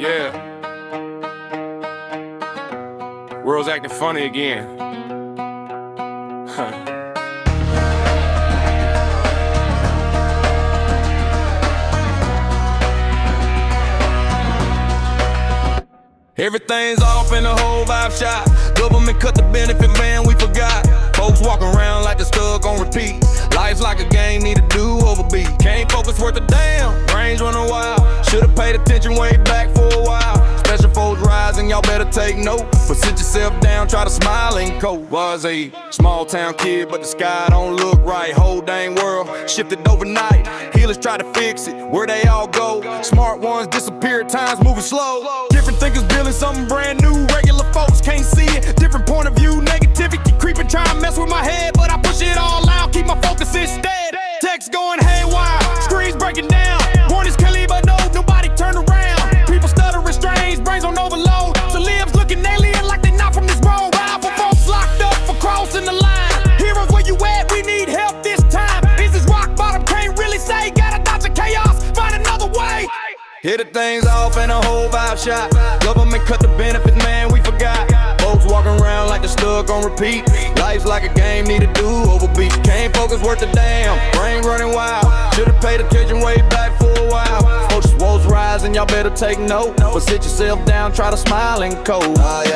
Yeah. World's acting funny again. Huh. Everything's off in the whole vibe shot. Government cut the benefit, man, we forgot. Folks walking around like they're stuck on repeat. Life's like a game, need a do-over beat. Can't focus worth a damn, brains running wild. Should've paid attention way back for a while. Special folks rising, y'all better take note. But sit yourself down, try to smile and cope. Was a small town kid, but the sky don't look right. Whole dang world shifted overnight. Healers try to fix it, where they all go. Smart ones disappear, time's moving slow. Different thinkers building something brand new. Regular folks can't see it, different point of view. Negativity creeping, trying to mess with my head, but I push it all out, keep my focus instead. Text going haywire, screens breaking down. Warnings Kelly, but no, nobody turn around. People stuttering strange, brains on overload. So lives looking alien like they not from this world. Rival folks locked up for crossing the line. Heroes, where you at? We need help this time. Is this rock bottom? Can't really say. Gotta dodge the chaos, find another way. Hit the things off and a whole vibe shot. Government cut the benefits, man, we forgot. Folks walking around like they're stuck on repeat. Life's like a game, need a do-over beat. Can't focus worth a damn, brain running wild. Should've paid attention way back for a while. Folks woes rising, y'all better take note. But sit yourself down, try to smile and cope.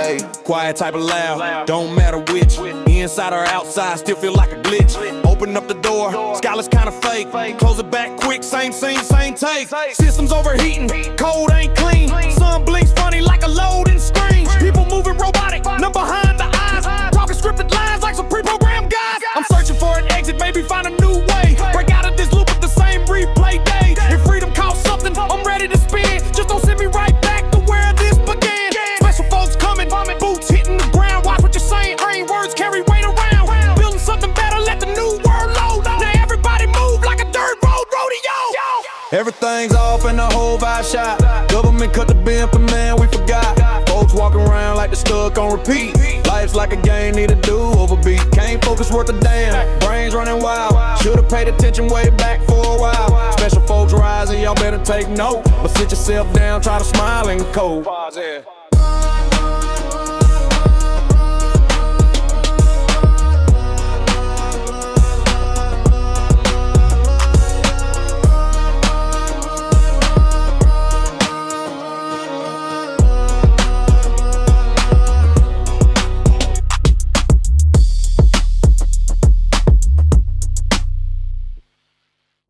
Quiet type of loud, don't matter which. Inside or outside, still feel like a glitch. Open up the door, skyline's kinda fake. Close it back quick, same scene, same take. Systems overheating, code ain't clean. Sun blinks funny like a loading screen. People moving robotic, none behind the eyes. Talking scripted lines like some pre-programmed guys. I'm searching for an exit, maybe find a new way. Break out of this loop with the same replay days. If freedom costs something, I'm ready to spin. Just don't send me right back to where this began. Special folks coming, boots hitting the ground. Watch what you're saying, ain't words carry weight around. Building something better, let the new world load. Now everybody move like a dirt road rodeo. Everything's off and the whole vibe shot. Government cut the benefit, man, we forgot. Folks walking around like they're stuck on repeat. Life's like a game, need a do-over beat. Can't focus worth a damn, brains running wild. Should've paid attention way back for a while. Special folks rising, y'all better take note. But sit yourself down, try to smile and cope.